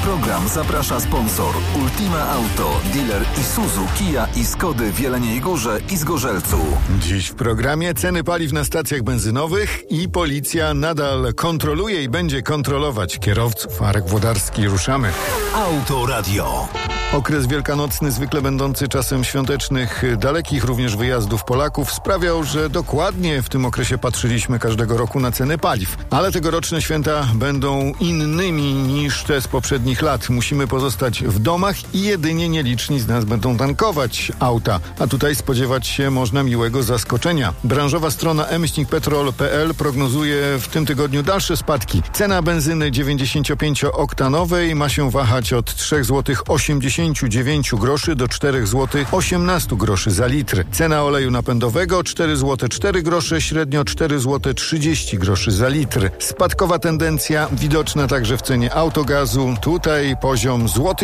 program zaprasza sponsor Ultima Auto, dealer Isuzu, Kia i Skody w Jeleniej Górze i Zgorzelcu. Dziś w programie ceny paliw na stacjach benzynowych i policja nadal kontroluje i będzie kontrolować kierowców. Arek Włodarski, ruszamy. Autoradio. Okres wielkanocny, zwykle będący czasem świątecznych, dalekich również wyjazdów Polaków, sprawiał, że dokładnie w tym okresie patrzyliśmy każdego roku na ceny paliw. Ale tegoroczne święta będą innymi niż te z poprzednich lat. Musimy pozostać w domach i jedynie nieliczni z nas będą tankować auta. A tutaj spodziewać się można miłego zaskoczenia. Branżowa strona e-petrol.pl prognozuje w tym tygodniu dalsze spadki. Cena benzyny 95-oktanowej ma się wahać od 3,89 zł do 4,18 zł za litr. Cena oleju napędowego 4,04 zł, średnio 4,30 zł za litr. Spadkowa tendencja widoczna także w cenie autogazu. Tutaj poziom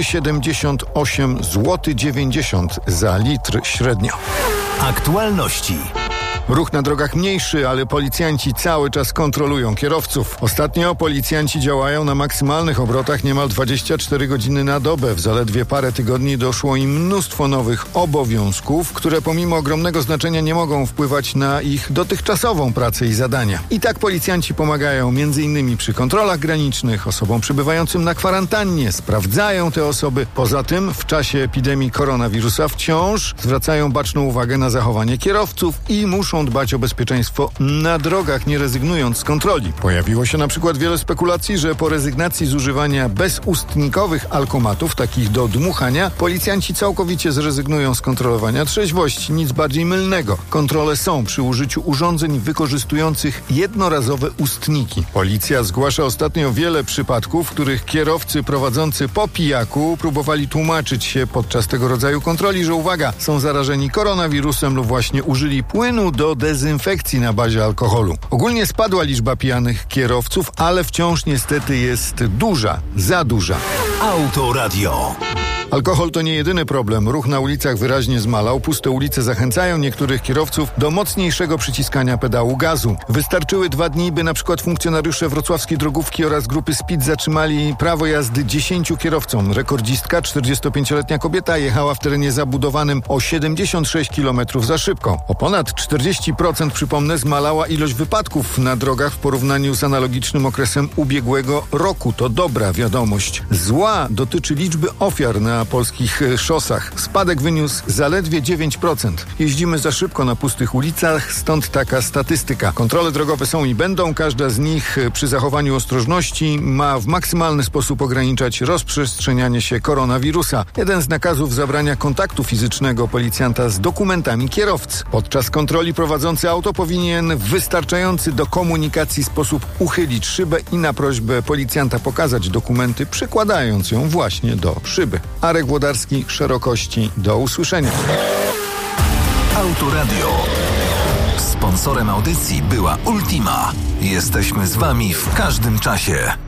1,78 zł, 90 zł za litr średnio. Aktualności. Ruch na drogach mniejszy, ale policjanci cały czas kontrolują kierowców. Ostatnio policjanci działają na maksymalnych obrotach niemal 24 godziny na dobę. W zaledwie parę tygodni doszło im mnóstwo nowych obowiązków, które pomimo ogromnego znaczenia nie mogą wpływać na ich dotychczasową pracę i zadania. I tak policjanci pomagają m.in. przy kontrolach granicznych, osobom przebywającym na kwarantannie, sprawdzają te osoby. Poza tym w czasie epidemii koronawirusa wciąż zwracają baczną uwagę na zachowanie kierowców i muszą dbać o bezpieczeństwo na drogach, nie rezygnując z kontroli. Pojawiło się na przykład wiele spekulacji, że po rezygnacji z używania bezustnikowych alkomatów, takich do dmuchania, policjanci całkowicie zrezygnują z kontrolowania trzeźwości. Nic bardziej mylnego. Kontrole są przy użyciu urządzeń wykorzystujących jednorazowe ustniki. Policja zgłasza ostatnio wiele przypadków, w których kierowcy prowadzący po pijaku próbowali tłumaczyć się podczas tego rodzaju kontroli, że uwaga, są zarażeni koronawirusem lub właśnie użyli płynu do dezynfekcji na bazie alkoholu. Ogólnie spadła liczba pijanych kierowców, ale wciąż niestety jest duża, za duża. Autoradio. Alkohol to nie jedyny problem. Ruch na ulicach wyraźnie zmalał. Puste ulice zachęcają niektórych kierowców do mocniejszego przyciskania pedału gazu. Wystarczyły 2 dni, by na przykład funkcjonariusze wrocławskiej drogówki oraz grupy Speed zatrzymali prawo jazdy 10 kierowcom. Rekordzistka, 45-letnia kobieta, jechała w terenie zabudowanym o 76 km za szybko. O ponad 40%, przypomnę, zmalała ilość wypadków na drogach w porównaniu z analogicznym okresem ubiegłego roku. To dobra wiadomość. Zła dotyczy liczby ofiar na polskich szosach. Spadek wyniósł zaledwie 9%. Jeździmy za szybko na pustych ulicach, stąd taka statystyka. Kontrole drogowe są i będą. Każda z nich przy zachowaniu ostrożności ma w maksymalny sposób ograniczać rozprzestrzenianie się koronawirusa. Jeden z nakazów zabrania kontaktu fizycznego policjanta z dokumentami kierowcy. Podczas kontroli prowadzący auto powinien w wystarczający do komunikacji sposób uchylić szybę i na prośbę policjanta pokazać dokumenty, przykładając ją właśnie do szyby. Arek Włodarski, Szerokości. Do usłyszenia. Autoradio. Sponsorem audycji była Ultima. Jesteśmy z Wami w każdym czasie.